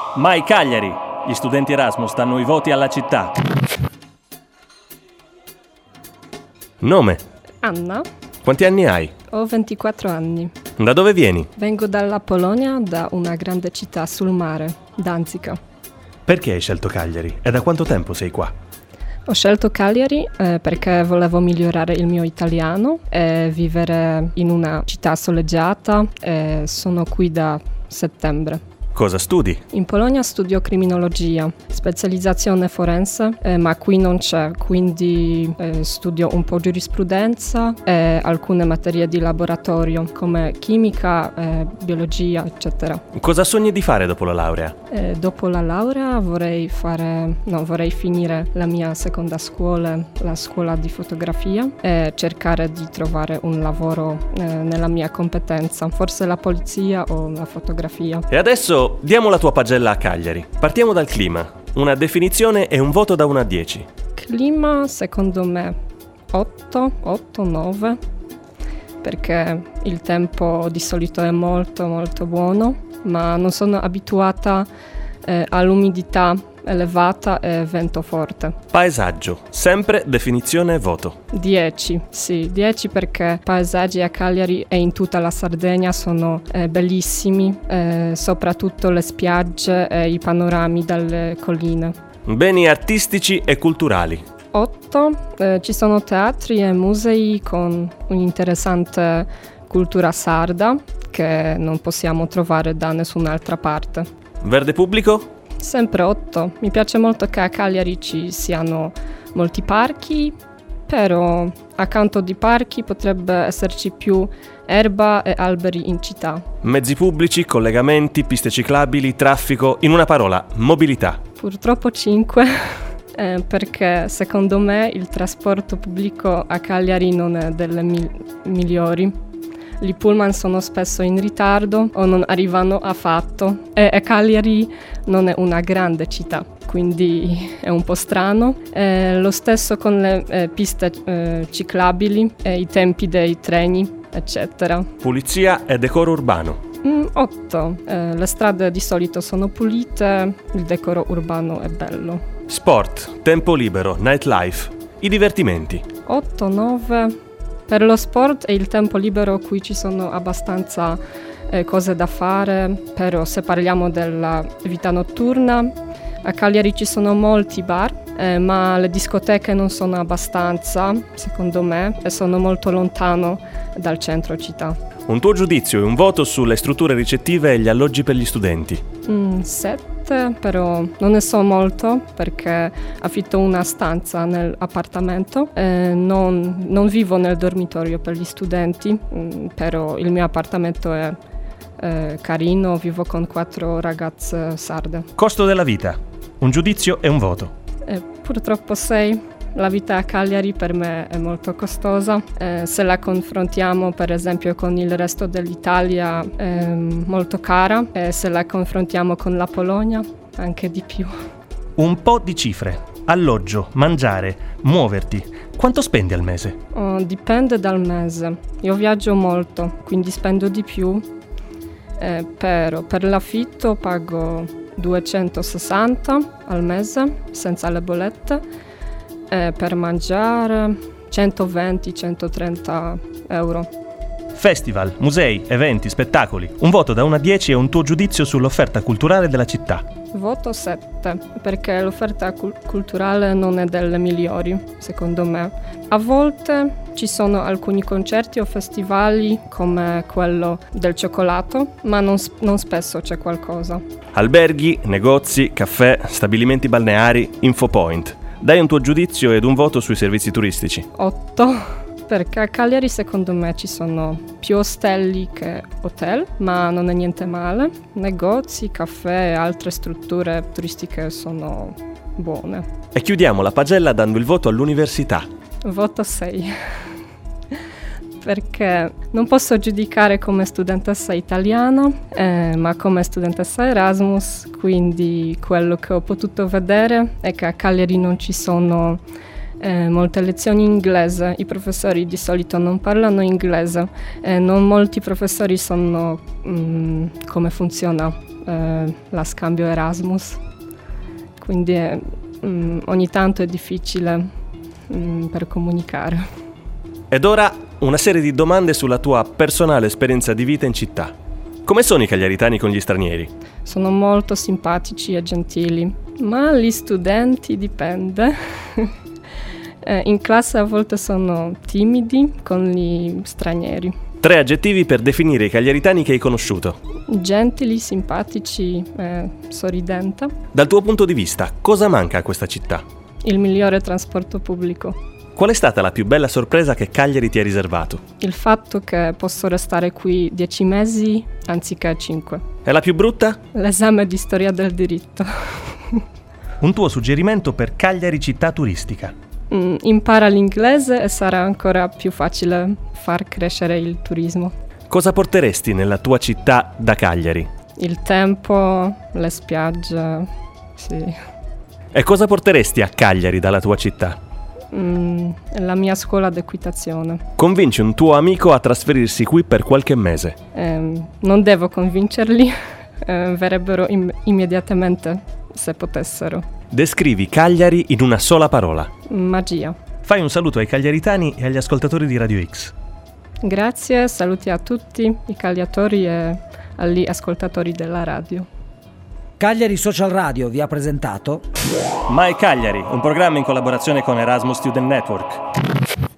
Mai Cagliari! Gli studenti Erasmus danno i voti alla città. Nome? Anna, Quanti anni hai? ho 24 anni. Da dove vieni? Vengo dalla Polonia, da una grande città sul mare, Danzica. Perché hai scelto Cagliari? E da quanto tempo sei qua? Ho scelto Cagliari perché volevo migliorare il mio italiano e vivere in una città soleggiata e sono qui da settembre. Cosa studi? In Polonia studio criminologia, specializzazione forense, ma qui non c'è, quindi studio un po' giurisprudenza e alcune materie di laboratorio come chimica, biologia, eccetera. Cosa sogni di fare dopo la laurea? Dopo la laurea vorrei finire la mia seconda scuola, la scuola di fotografia, e cercare di trovare un lavoro nella mia competenza, forse la polizia o la fotografia. E adesso diamo la tua pagella a Cagliari. Partiamo dal clima. Una definizione e un voto da 1 a 10. Clima, secondo me, 8, 9, perché il tempo di solito è molto molto buono, ma non sono abituata all'umidità elevata e vento forte. Paesaggio. Sempre definizione e voto. 10, sì, 10 perché paesaggi a Cagliari e in tutta la Sardegna sono bellissimi, soprattutto le spiagge e i panorami dalle colline. Beni artistici e culturali. 8, ci sono teatri e musei con un'interessante cultura sarda che non possiamo trovare da nessun'altra parte. Verde pubblico? Sempre 8. Mi piace molto che a Cagliari ci siano molti parchi, però accanto di parchi potrebbe esserci più erba e alberi in città. Mezzi pubblici, collegamenti, piste ciclabili, traffico, in una parola, mobilità. Purtroppo 5, perché secondo me il trasporto pubblico a Cagliari non è delle migliori. I pullman sono spesso in ritardo o non arrivano affatto e Cagliari non è una grande città, quindi è un po' strano. Lo stesso con le piste ciclabili e i tempi dei treni, eccetera. Pulizia e decoro urbano. 8. Le strade di solito sono pulite, il decoro urbano è bello. Sport, tempo libero, nightlife, i divertimenti. 8, 9. Per lo sport e il tempo libero qui ci sono abbastanza cose da fare, però se parliamo della vita notturna, a Cagliari ci sono molti bar, ma le discoteche non sono abbastanza, secondo me, e sono molto lontano dal centro città. Un tuo giudizio e un voto sulle strutture ricettive e gli alloggi per gli studenti. 7, però non ne so molto perché affitto una stanza nell'appartamento, non vivo nel dormitorio per gli studenti, però il mio appartamento è carino, vivo con 4 ragazze sarde. Costo della vita, un giudizio e un voto. Purtroppo 6. La vita a Cagliari per me è molto costosa, se la confrontiamo per esempio con il resto dell'Italia è molto cara, e se la confrontiamo con la Polonia anche di più. Un po' di cifre, alloggio, mangiare, muoverti, quanto spendi al mese? Dipende dal mese, io viaggio molto quindi spendo di più, però per l'affitto pago 260 al mese senza le bollette. Per mangiare 120-130 euro. Festival, musei, eventi, spettacoli. Un voto da 1 a 10 e un tuo giudizio sull'offerta culturale della città. Voto 7, perché l'offerta culturale non è delle migliori, secondo me. A volte ci sono alcuni concerti o festivali come quello del cioccolato, ma non spesso c'è qualcosa. Alberghi, negozi, caffè, stabilimenti balneari, infopoint. Dai un tuo giudizio ed un voto sui servizi turistici. 8, perché a Cagliari secondo me ci sono più ostelli che hotel, ma non è niente male. Negozi, caffè e altre strutture turistiche sono buone. E chiudiamo la pagella dando il voto all'università. Voto 6. Perché non posso giudicare come studentessa italiana, ma come studentessa Erasmus, quindi quello che ho potuto vedere è che a Cagliari non ci sono molte lezioni in inglese, i professori di solito non parlano inglese, non molti professori sanno come funziona la scambio Erasmus, quindi ogni tanto è difficile per comunicare. Ed ora una serie di domande sulla tua personale esperienza di vita in città. Come sono i cagliaritani con gli stranieri? Sono molto simpatici e gentili, ma gli studenti dipende. In classe a volte sono timidi con gli stranieri. 3 aggettivi per definire i cagliaritani che hai conosciuto. Gentili, simpatici, sorridente. Dal tuo punto di vista, cosa manca a questa città? Il migliore trasporto pubblico. Qual è stata la più bella sorpresa che Cagliari ti ha riservato? Il fatto che posso restare qui 10 mesi anziché 5. E la più brutta? L'esame di storia del diritto. Un tuo suggerimento per Cagliari città turistica? Impara l'inglese e sarà ancora più facile far crescere il turismo. Cosa porteresti nella tua città da Cagliari? Il tempo, le spiagge, sì. E cosa porteresti a Cagliari dalla tua città? La mia scuola d'equitazione. Convinci un tuo amico a trasferirsi qui per qualche mese. Non devo convincerli, verrebbero immediatamente se potessero. Descrivi Cagliari in una sola parola. Magia. Fai un saluto ai cagliaritani e agli ascoltatori di Radio X. Grazie, saluti a tutti i cagliatori e agli ascoltatori della radio. Cagliari Social Radio vi ha presentato My Cagliari, un programma in collaborazione con Erasmus Student Network.